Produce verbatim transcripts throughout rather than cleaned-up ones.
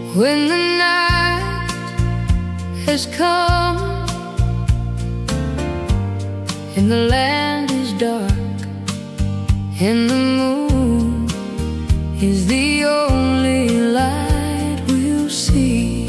When the night has come and the land is dark and the moon is the only light we'll see,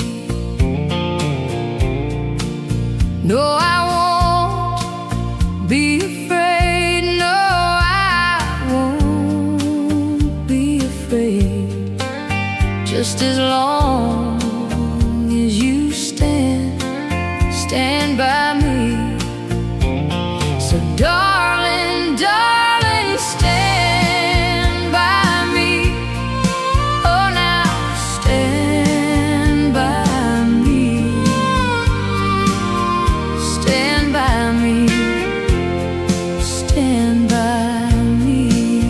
no, I won't be afraid, no, I won't be afraid, just as long as you stand, stand by me. So darling, darling, stand by me. Oh, now stand by me. Stand by me. Stand by me.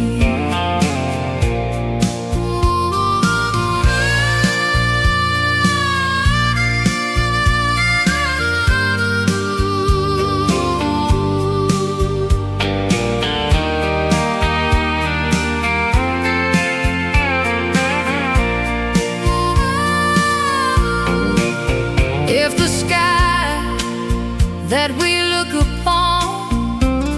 If the sky that we look upon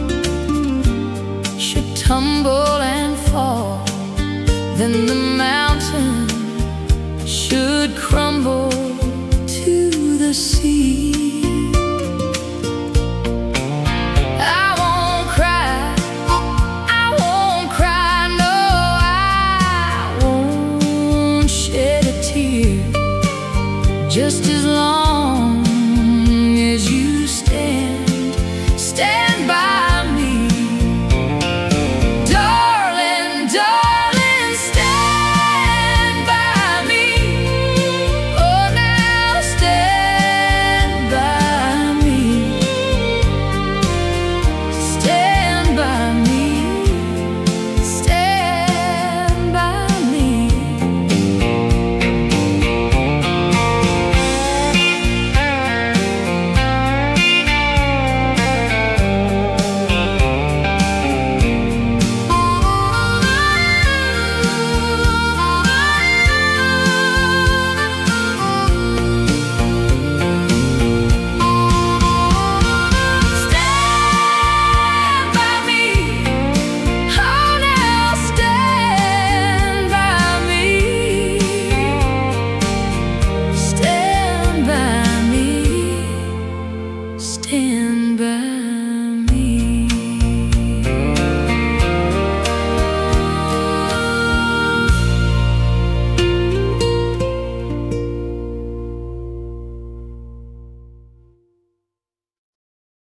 should tumble and fall, then the mountain should crumble to the sea. I won't cry, I won't cry, no, I won't shed a tear, just as